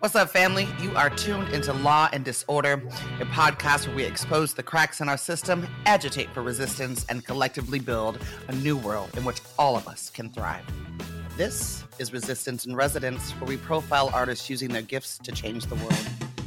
What's up, family? You are tuned into Law and Disorder, a podcast where we expose the cracks in our system, agitate for resistance, and collectively build a new world in which all of us can thrive. This is Resistance in Residence, where we profile artists using their gifts to change the world.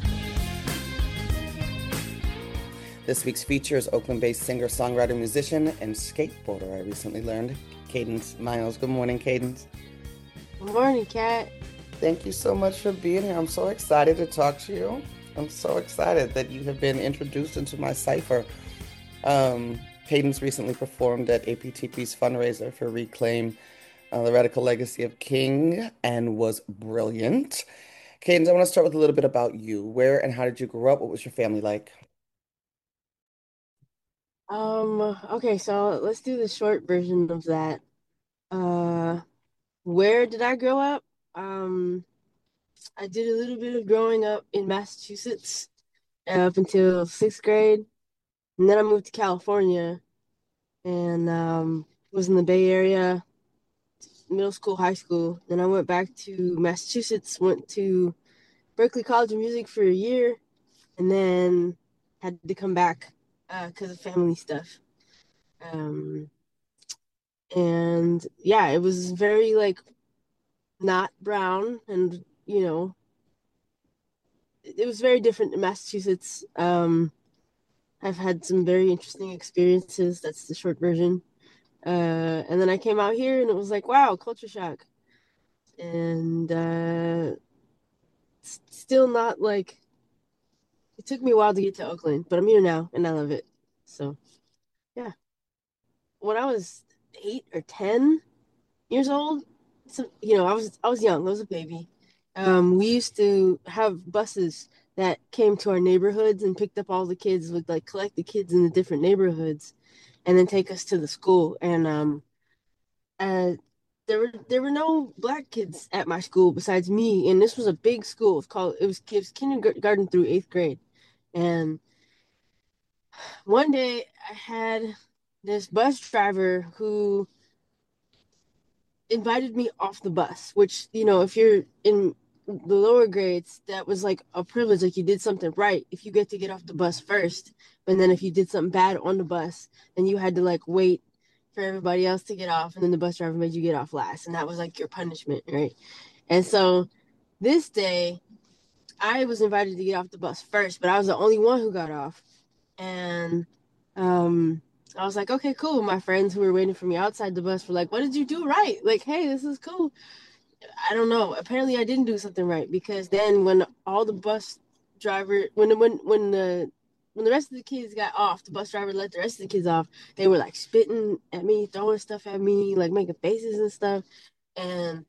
This week's feature is Oakland-based singer, songwriter, musician, and skateboarder, I recently learned, Cadence Miles. Good morning, Cadence. Good morning, Kat. Thank you so much for being here. I'm so excited to talk to you. I'm so excited that you have been introduced into my cipher. Cadence recently performed at APTP's fundraiser for Reclaim the Radical Legacy of King and was brilliant. Cadence, I want to start with a little bit about you. Where and how did you grow up? What was your family like? Okay, so let's do the short version of that. Where did I grow up? I did a little bit of growing up in Massachusetts up until sixth grade, and then I moved to California and was in the Bay Area, middle school, high school. Then I went back to Massachusetts, went to Berklee College of Music for a year, and then had to come back because of family stuff. And yeah, it was very like not brown, and it was very different in Massachusetts. I've had some very interesting experiences. That's the short version. And then I came out here and it was like, wow, culture shock. And still not like, it took me a while to get to Oakland, but I'm here now and I love it. So yeah. When I was 8 or 10 years old, so I was young, I was a baby. We used to have buses that came to our neighborhoods and picked up all the kids, would like collect the kids in the different neighborhoods and then take us to the school. And uh there were no black kids at my school besides me, and this was a big school. It was kindergarten through eighth grade. And one day I had this bus driver who invited me off the bus, which, if you're in the lower grades, that was like a privilege. Like, you did something right if you get to get off the bus first. And then if you did something bad on the bus, then you had to like wait for everybody else to get off. And then the bus driver made you get off last. And that was like your punishment, right? And so this day, I was invited to get off the bus first, but I was the only one who got off. And I was like, okay, cool. My friends who were waiting for me outside the bus were like, what did you do right? Like, hey, this is cool. I don't know. Apparently I didn't do something right, because then when all the bus driver when the rest of the kids got off, the bus driver let the rest of the kids off, they were like spitting at me, throwing stuff at me, like making faces and stuff. And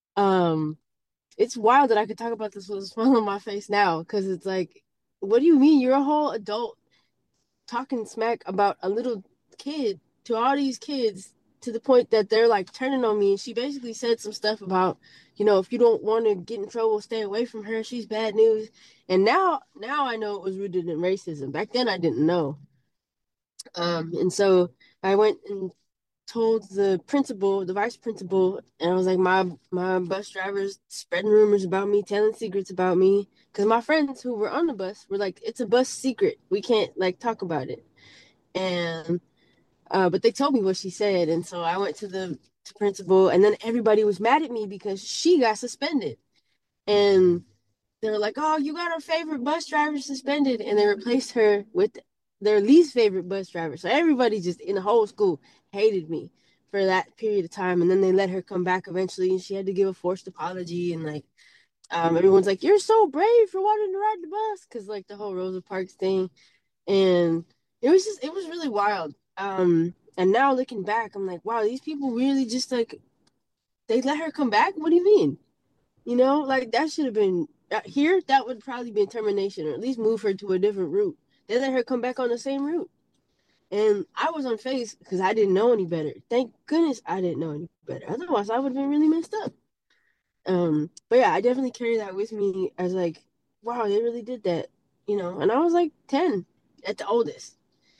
it's wild that I could talk about this with a smile on my face now, because it's like, what do you mean? You're a whole adult talking smack about a little kid to all these kids, to the point that they're like turning on me. And she basically said some stuff about, if you don't want to get in trouble, stay away from her. She's bad news. And now I know it was rooted in racism. Back then I didn't know. And so I went and told the principal, the vice principal, and I was like, my bus driver's spreading rumors about me, telling secrets about me. Because my friends who were on the bus were like, it's a bus secret. We can't like talk about it. And but they told me what she said, and so I went to the principal, and then everybody was mad at me because she got suspended. And they were like, "Oh, you got our favorite bus driver suspended," and they replaced her with their least favorite bus driver. So everybody just in the whole school hated me for that period of time. And then they let her come back eventually, and she had to give a forced apology. And like, everyone's like, "You're so brave for wanting to ride the bus," because like the whole Rosa Parks thing. And it was really wild. And now looking back, I'm like, wow, these people really just like, they let her come back? What do you mean? Like, that should have been here. That would probably be termination, or at least move her to a different route. They let her come back on the same route. And I was unfazed because I didn't know any better. Thank goodness I didn't know any better. Otherwise, I would have been really messed up. But yeah, I definitely carry that with me as like, wow, they really did that, And I was like 10 at the oldest.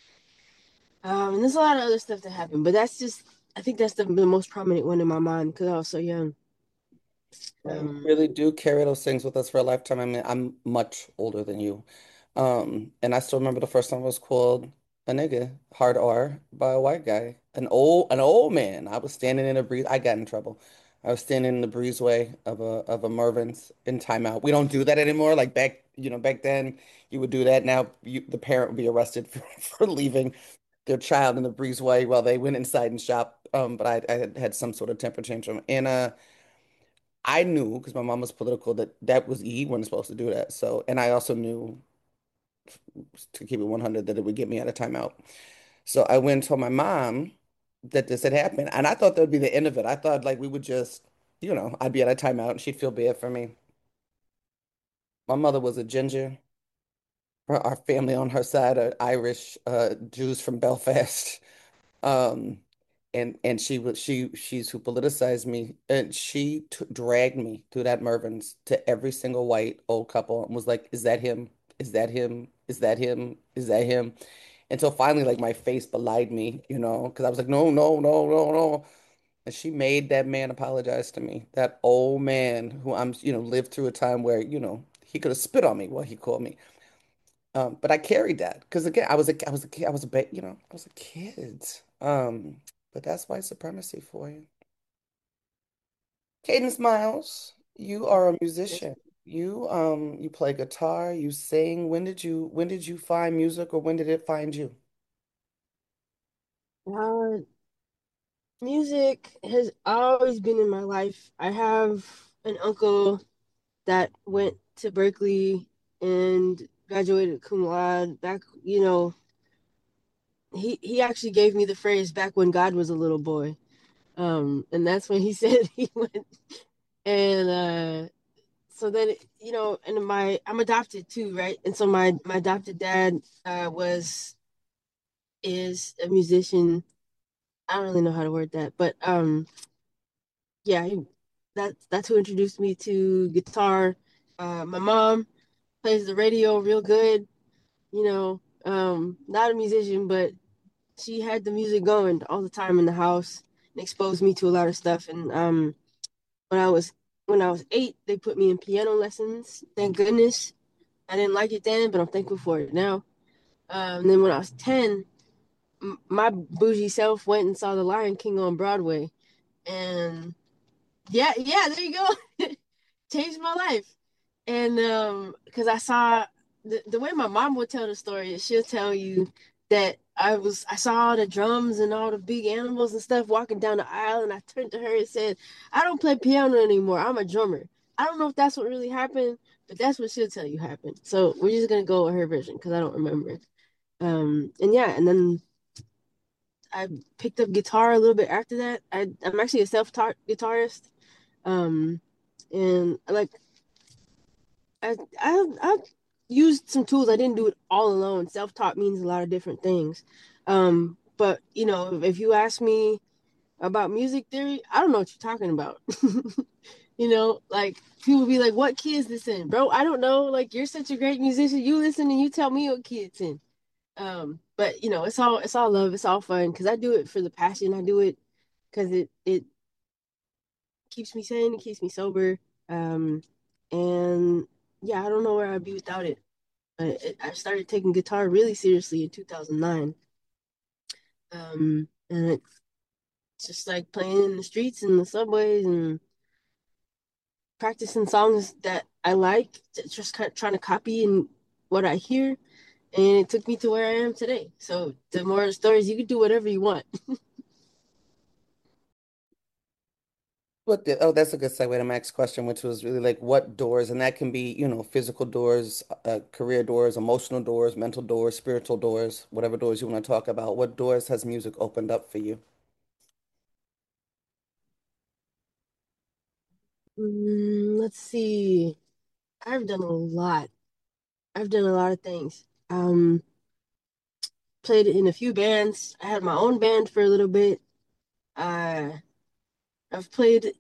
And there's a lot of other stuff that happened, but I think that's the most prominent one in my mind because I was so young. Yeah, we Um, really do carry those things with us for a lifetime. I mean, I'm much older than you. And I still remember the first time I was called a nigga, hard R, by a white guy. An old man. I was standing in a breeze. I got in trouble. I was standing in the breezeway of a Mervyn's in timeout. We don't do that anymore. Like back then you would do that. Now the parent would be arrested for leaving their child in the breezeway while they went inside and shopped. But I had some sort of temper tantrum. And I knew because my mom was political that that was he wasn't supposed to do that. So, and I also knew to keep it 100 that it would get me out of timeout. So I went and told my mom that this had happened, and I thought that would be the end of it. I thought like we would just, I'd be out of timeout and she'd feel bad for me. My mother was a ginger. Our family on her side are Irish Jews from Belfast. Um, and she's who politicized me, and she t dragged me through that Mervyn's to every single white old couple and was like, "Is that him? Is that him? Is that him? Is that him?" Until finally, like my face belied me, because I was like, "No, no, no, no, no." And she made that man apologize to me. That old man who lived through a time where, he could have spit on me while he called me. But I carried that because again, I was a kid, I was a kid. But that's white supremacy for you. Cadence Miles, you are a yes. musician. You play guitar, you sing. When did you find music or when did it find you? Uh, Music has always been in my life. I have an uncle that went to Berkeley and graduated cum laude back, he actually gave me the phrase back when God was a little boy. And that's when he said he went. And so then, and I'm adopted too, right? And so my adopted dad was is a musician. I don't really know how to word that, but yeah, that's who introduced me to guitar. My mom plays the radio real good, not a musician, but she had the music going all the time in the house and exposed me to a lot of stuff. And when I was when I was 8, they put me in piano lessons. Thank goodness. I didn't like it then, but I'm thankful for it now. And then when I was 10, my bougie self went and saw The Lion King on Broadway, and yeah, yeah, there you go. Changed my life. And because I saw the way my mom would tell the story, she'll tell you that I saw all the drums and all the big animals and stuff walking down the aisle, and I turned to her and said, "I don't play piano anymore. I'm a drummer." I don't know if that's what really happened, but that's what she'll tell you happened. So we're just gonna go with her version because I don't remember. And yeah, and then I picked up guitar a little bit after that. I'm actually a self-taught guitarist. Um, and like I used some tools. I didn't do it all alone. Self-taught means a lot of different things. But if you ask me about music theory, I don't know what you're talking about. Like people be like, "What key is this in, bro?" I don't know. Like you're such a great musician. You listen and you tell me what key it's in. But it's all love. It's all fun because I do it for the passion. I do it because it keeps me sane. It keeps me sober. Um, and yeah, I don't know where I'd be without it. I started taking guitar really seriously in 2009. And it's just like playing in the streets and the subways and practicing songs that I like, just kind of trying to copy and what I hear. And it took me to where I am today. So the more the stories, you can do whatever you want. That's a good segue to my next question, which was really like what doors, and that can be, physical doors, career doors, emotional doors, mental doors, spiritual doors, whatever doors you want to talk about. What doors has music opened up for you? Let's see. I've done a lot. I've done a lot of things. Played in a few bands. I had my own band for a little bit. Uh, I've played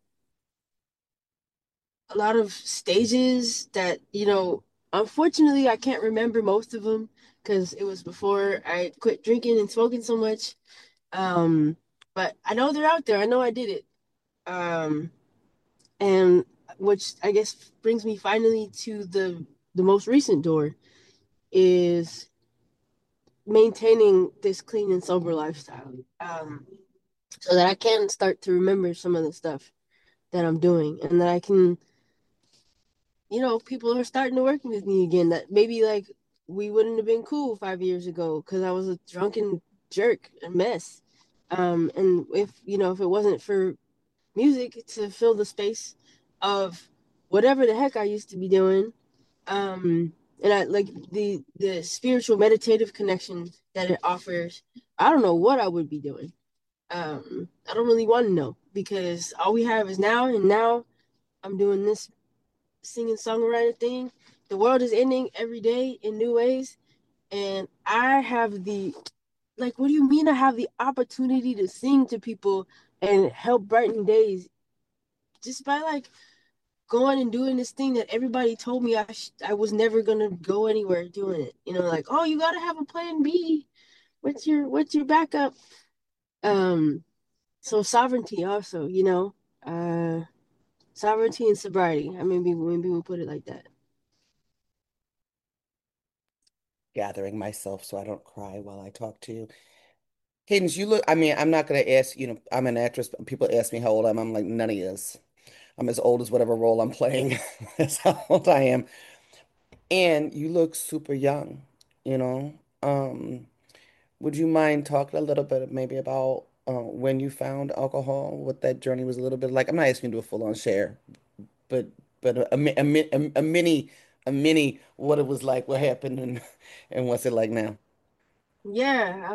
a lot of stages that, unfortunately, I can't remember most of them because it was before I quit drinking and smoking so much. Um, but I know they're out there. I know I did it. Um, and which I guess brings me finally to the most recent door, is maintaining this clean and sober lifestyle. So that I can start to remember some of the stuff that I'm doing, and that I can, people are starting to work with me again. That maybe like we wouldn't have been cool 5 years ago because I was a drunken jerk, a mess. And if it wasn't for music to fill the space of whatever the heck I used to be doing, and I like the spiritual meditative connection that it offers, I don't know what I would be doing. I don't really want to know because all we have is now, and now I'm doing this singing songwriter thing. The world is ending every day in new ways, and I have the like. What do you mean? I have the opportunity to sing to people and help brighten days just by like going and doing this thing that everybody told me I was never gonna go anywhere doing it. Like, oh, you gotta have a plan B. What's your backup? Um, so sovereignty also, sovereignty and sobriety. I mean, maybe we'll put it like that. Gathering myself so I don't cry while I talk to you. Cadence, you look, I mean, I'm not going to ask, I'm an actress, but people ask me how old I am. I'm like, none of this. I'm as old as whatever role I'm playing. That's how old I am. And you look super young, you know? Would you mind talking a little bit maybe about when you found alcohol, what that journey was a little bit like? I'm not asking you to do a full-on share, but a mini what it was like, what happened, and what's it like now? Yeah,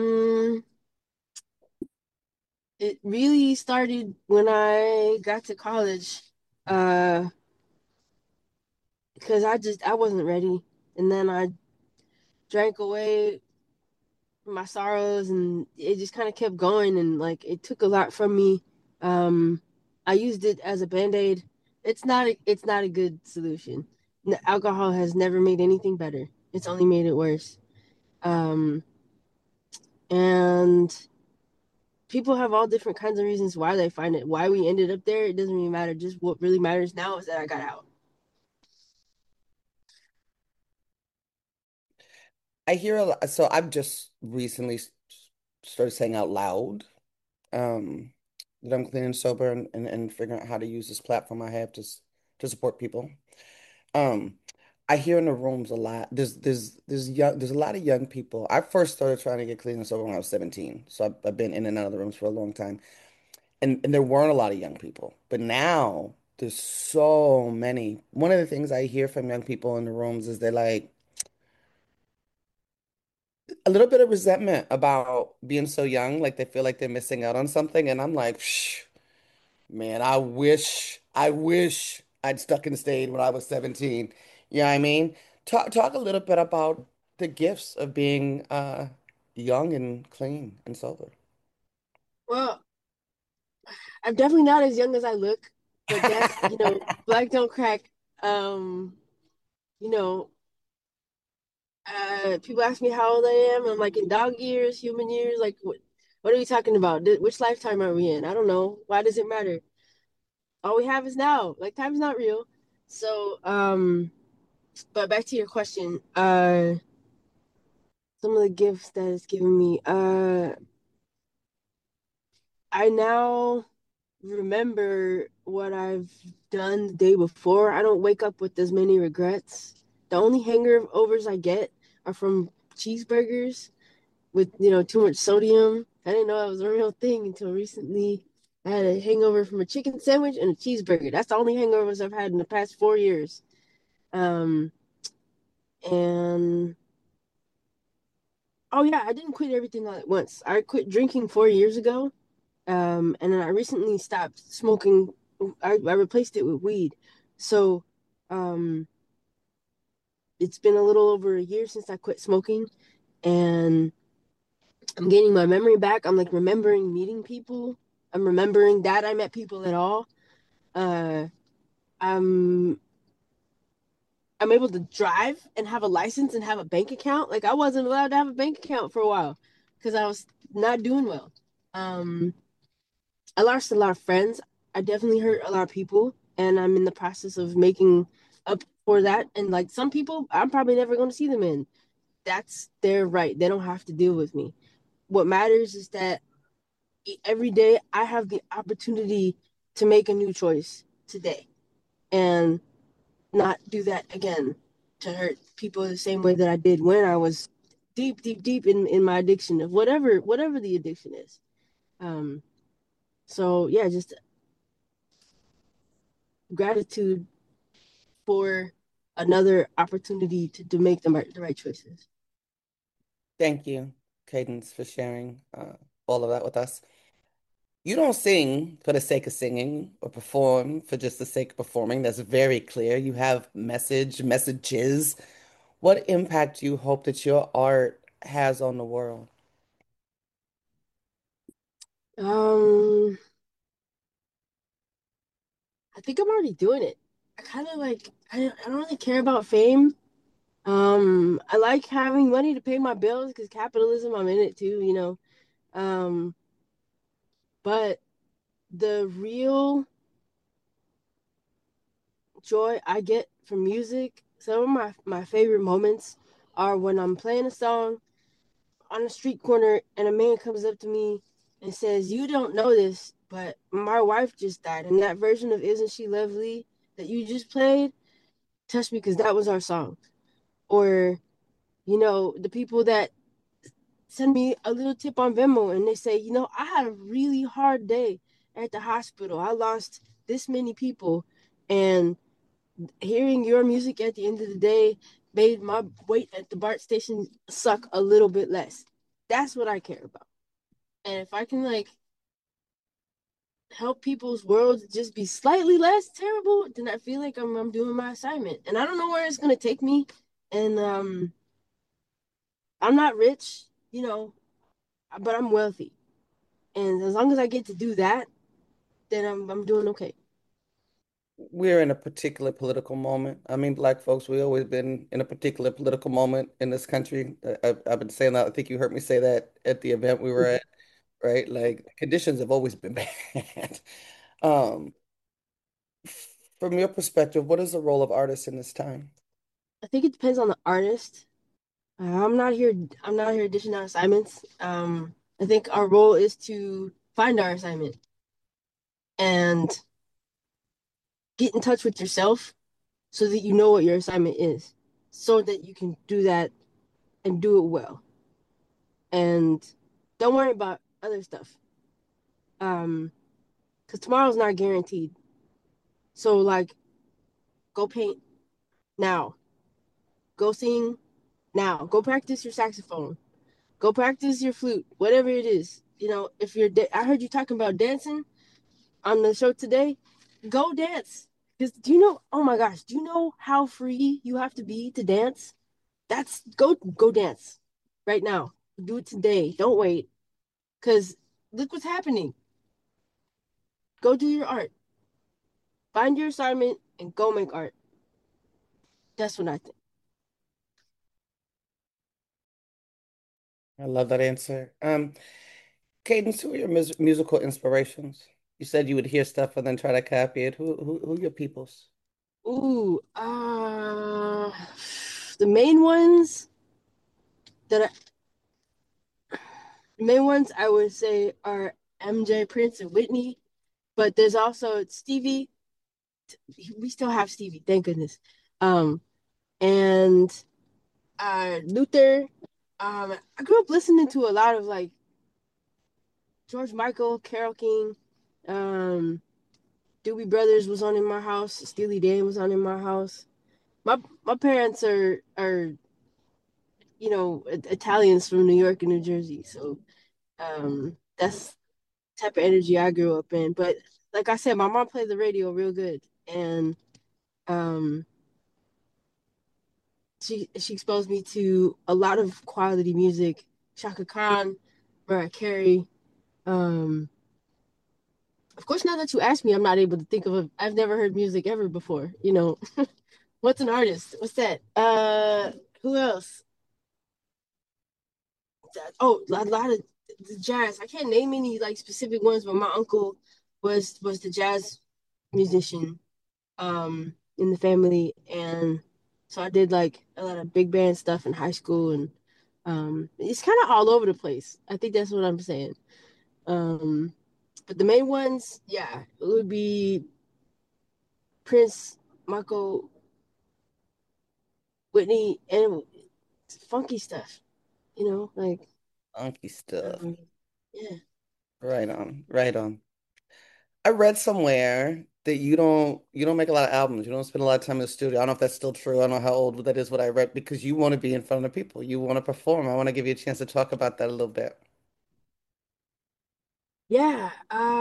it really started when I got to college, uh, because I wasn't ready, and then I drank away my sorrows, and it just kind of kept going, and like it took a lot from me. I used it as a band-aid. It's not a good solution. Alcohol has never made anything better. It's only made it worse. Um, and people have all different kinds of reasons why they find it. Why we ended up there, it doesn't really matter. Just what really matters now is that I got out. I hear a lot, so I've just recently started saying out loud um, that I'm clean and sober and figuring out how to use this platform I have to support people. Um, I hear in the rooms a lot. There's a lot of young people. I first started trying to get clean and sober when I was 17, so I've been in and out of the rooms for a long time, and there weren't a lot of young people, but now there's so many. One of the things I hear from young people in the rooms is they're like a little bit of resentment about being so young, like they feel like they're missing out on something, and I'm like, Psh, man, I wish I'd stuck and stayed when I was 17. You know what I mean? Talk a little bit about the gifts of being young and clean and sober. Well, I'm definitely not as young as I look, but black don't crack. Um, you know, People ask me how old I am. I'm like in dog years, human years. Like, what are we talking about? Which lifetime are we in? I don't know. Why does it matter? All we have is now. Like, time's not real. So, but back to your question. Some of the gifts that it's given me. I now remember what I've done the day before. I don't wake up with as many regrets. The only hangovers I get are from cheeseburgers with too much sodium. I didn't know that was a real thing until recently. I had a hangover from a chicken sandwich and a cheeseburger. That's the only hangovers I've had in the past 4 years. Um, and oh yeah, I didn't quit everything all at once. I quit drinking 4 years ago. And then I recently stopped smoking. I replaced it with weed. So, um, it's been a little over a year since I quit smoking, and I'm getting my memory back. I'm like remembering meeting people. I'm remembering that I met people at all. Uh, I'm I'm able to drive and have a license and have a bank account. Like I wasn't allowed to have a bank account for a while because I was not doing well. Um, I lost a lot of friends. I definitely hurt a lot of people. and I'm in the process of making up for that. And like some people, I'm probably never going to see them in. That's their right. They don't have to deal with me. What matters is that every day I have the opportunity to make a new choice today and not do that again to hurt people the same way that I did when I was deep, deep, deep in my addiction of whatever the addiction is. Um, so yeah, just gratitude for another opportunity to make the right choices. Thank you, Cadence, for sharing all of that with us. You don't sing for the sake of singing or perform for just the sake of performing. That's very clear. You have messages. What impact do you hope that your art has on the world? Um, I think I'm already doing it. I kind of like I don't really care about fame. I like having money to pay my bills because capitalism, I'm in it too, you know. Um, but the real joy I get from music, some of my favorite moments are when I'm playing a song on a street corner and a man comes up to me and says, "You don't know this, but my wife just died." And that version of "Isn't She Lovely" that you just played touched me because that was our song. Or, you know, the people that send me a little tip on Venmo and they say, you know, I had a really hard day at the hospital. I lost this many people. And hearing your music at the end of the day made my wait at the BART station suck a little bit less. That's what I care about. And if I can like help people's worlds just be slightly less terrible, then I feel like I'm doing my assignment. And I don't know where it's gonna take me. And I'm not rich, you know, but I'm wealthy. And as long as I get to do that, then I'm doing okay. We're in a particular political moment. I mean, Black folks, we always been in a particular political moment in this country. I've been saying that. I think you heard me say that at the event we were at, right? Like conditions have always been bad. Um, from your perspective, what is the role of artists in this time? I think it depends on the artist. I'm not here. I'm not here dishing out assignments. I think our role is to find our assignment and get in touch with yourself so that you know what your assignment is, so that you can do that and do it well. And don't worry about other stuff. Um, because tomorrow's not guaranteed. So like, go paint now. Go sing now. Go practice your saxophone. Go practice your flute, whatever it is. You know, if you're, I heard you talking about dancing on the show today. Go dance. Because do you know? Oh my gosh, do you know how free you have to be to dance? That's go dance right now. Do it today. Don't wait. Because look what's happening. Go do your art. Find your assignment and go make art. That's what I think. I love that answer. Cadence, who are your musical inspirations? You said you would hear stuff and then try to copy it. Who are your peoples? Ooh, the main ones that I, the main ones I would say are MJ, Prince, and Whitney. But there's also Stevie. We still have Stevie, thank goodness. Um, and Luther. I grew up listening to a lot of like George Michael, Carole King, um, Doobie Brothers was on in my house. Steely Dan was on in my house. My parents are you know Italians from New York and New Jersey, so that's the type of energy I grew up in. But like I said, my mom played the radio real good, and um, she exposed me to a lot of quality music. Shaka Khan, Mariah Carey. Um, of course, now that you ask me, I'm not able to think of a. I've never heard music ever before. You know, what's an artist? What's that? Who else? Oh, a lot of the jazz. I can't name any like specific ones, but my uncle was the jazz musician. in the family, and so I did like a lot of big band stuff in high school, and it's kind of all over the place. I think that's what I'm saying. Um, but the main ones, yeah, it would be Prince, Michael, Whitney, and funky stuff. Like Funky stuff. um, yeah. Right on. Right on. I read somewhere that you don't make a lot of albums. You don't spend a lot of time in the studio. I don't know if that's still true. I don't know how old that is what I read because you want to be in front of people. You want to perform. I want to give you a chance to talk about that a little bit. Yeah,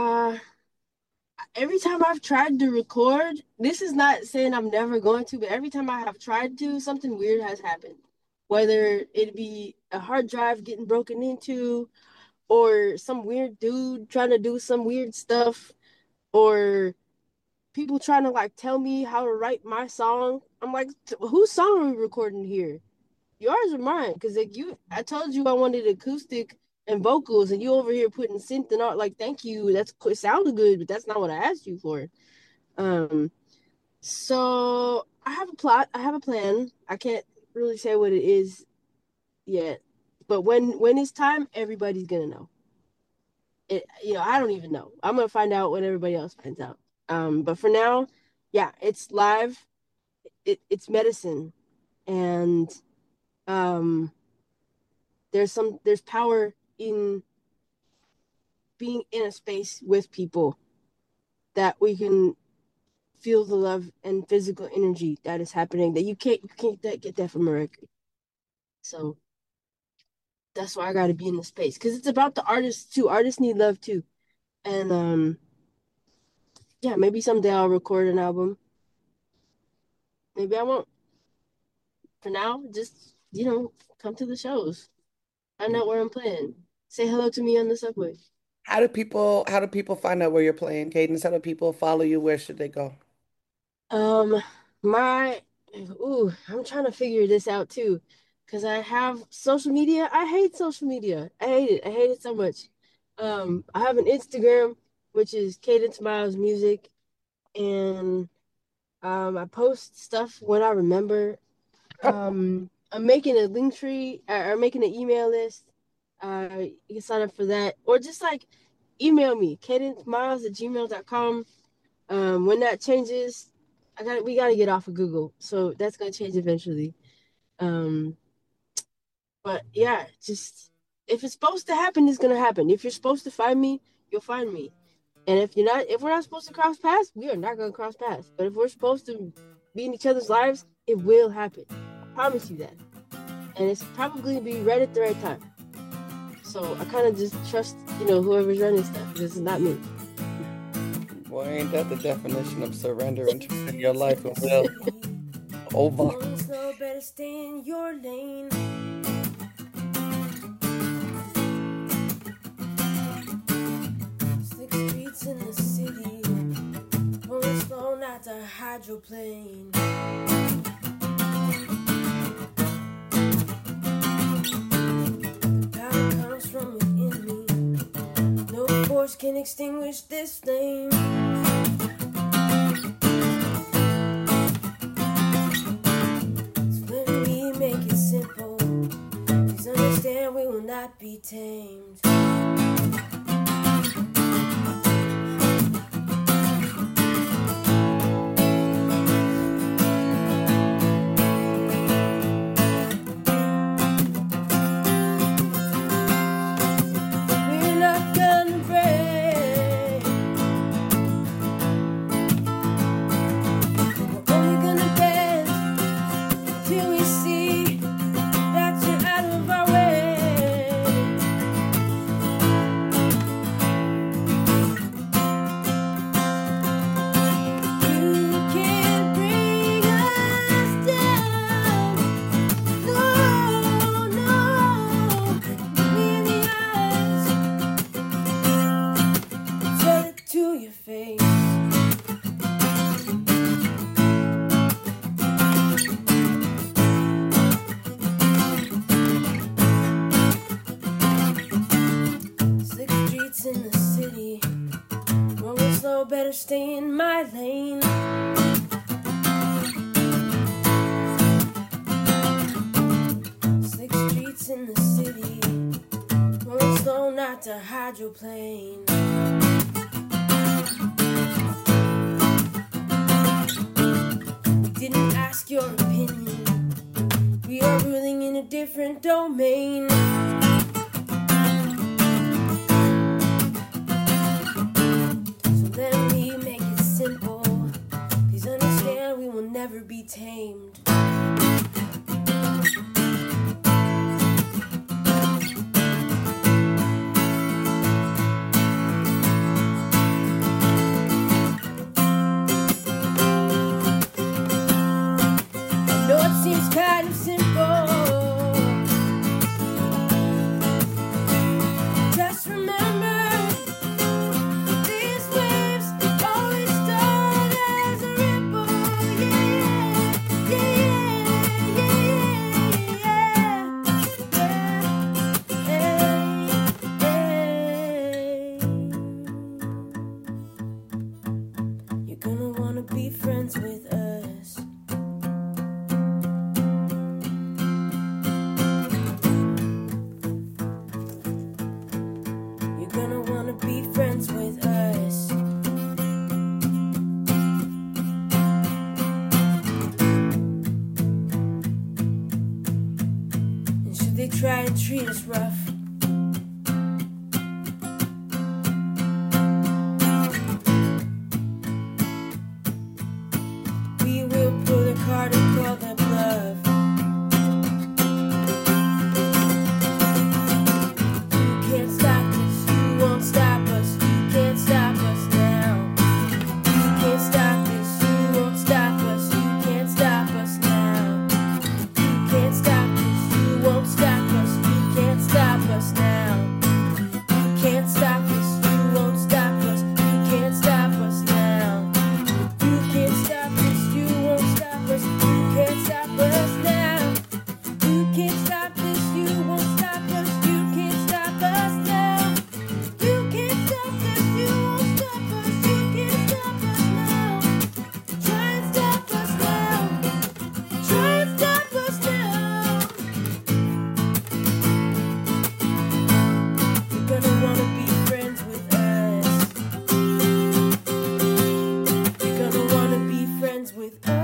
every time I've tried to record, this is not saying I'm never going to, but every time I have tried to, something weird has happened. Whether it be a hard drive getting broken into, or some weird dude trying to do some weird stuff, or people trying to like tell me how to write my song. I'm like, whose song are we recording here? Yours or mine? Because like I told you I wanted acoustic and vocals, and you over here putting synth and all. Like, thank you. It sounded good, but that's not what I asked you for. Um, so I have a plot. I have a plan. I can't really say what it is yet, but when it's time, everybody's gonna know. I don't even know. I'm gonna find out when everybody else finds out. But for now, yeah, it's live. It's medicine, and um, there's power in being in a space with people that we can feel the love and physical energy that is happening that you can't get that from a record. So that's why I got to be in the space because it's about the artists too. Artists need love too, and yeah, maybe someday I'll record an album. Maybe I won't. For now, just come to the shows. Find out where I'm playing. Say hello to me on the subway. How do people find out where you're playing, Cadence? How do people follow you? Where should they go? Um, my, I'm trying to figure this out too, because I have social media. I hate social media. I hate it. I hate it so much. I have an Instagram, which is Cadence Miles Music, and I post stuff when I remember. I'm making a link tree or making an email list. You can sign up for that, or just like email me, cadencemiles@gmail.com. When that changes, we gotta get off of Google, so that's gonna change eventually. Um, but yeah, just if it's supposed to happen, it's gonna happen. If you're supposed to find me, you'll find me. And if we're not supposed to cross paths, we are not gonna cross paths. But if we're supposed to be in each other's lives, it will happen. I promise you that. And it's probably gonna be right at the right time. So I kind of just trust, whoever's running stuff. This is not me. Boy, ain't that the definition of surrender and turning your life and will over. So better stay in your lane. Six streets in the city, rolling slow, not a hydroplane. Power comes from within me. No force can extinguish this flame. We will not be tamed. We're not gonna break. We're only gonna dance till we see that you're out of our way. In the city, rolling slow, better stay in my lane. our hydroplane. We didn't ask your opinion. We are ruling in a different domain. So let me make it simple. Please understand we will never be tamed. Seems kind of simple. Just remember, these waves always start as a ripple. Yeah, yeah, yeah. You're gonna wanna be friends with us. Be friends with us. And should they try to treat us rough, we will pull their card and call their bluff. You can't stop us, you won't stop us, you can't stop us now. You can't stop us, you won't stop us, you can't stop us now. You can't stop us, you won't stop us, you can't stop us now. You can't stop us, you won't stop us, you can't stop us now. You can't stop us, you won't stop us, you can't stop us now. You can't stop this, you won't stop us, you can't stop us now. You can't stop this, you won't stop us, you can't stop us now. Try and stop us now. Try and stop us now. You're gonna wanna be friends with us. You're gonna wanna be friends with us.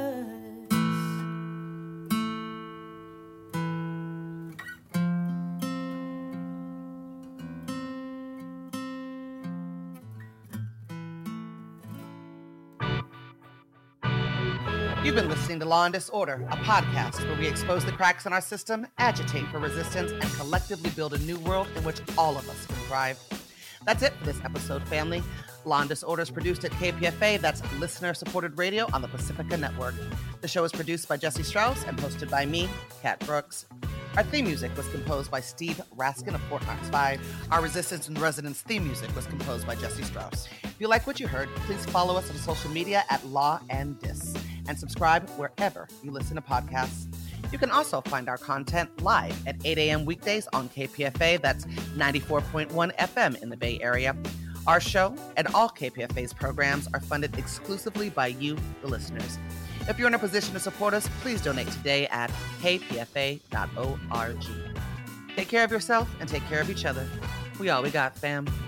You've been listening to Law and Disorder, a podcast where we expose the cracks in our system, agitate for resistance, and collectively build a new world in which all of us can thrive. That's it for this episode, family. Law and Disorder is produced at KPFA, that's listener-supported radio on the Pacifica Network. The show is produced by Jesse Strauss and hosted by me, Kat Brooks. Our theme music was composed by Steve Raskin of Fort Knox 5. Our Resistance and Resonance theme music was composed by Jesse Strauss. If you like what you heard, please follow us on social media at Law and Dis, and subscribe wherever you listen to podcasts. You can also find our content live at 8 a.m. weekdays on KPFA, that's 94.1 FM in the Bay Area. Our show and all KPFA's programs are funded exclusively by you, the listeners. If you're in a position to support us, please donate today at kpfa.org. Take care of yourself and take care of each other. We all we got, fam.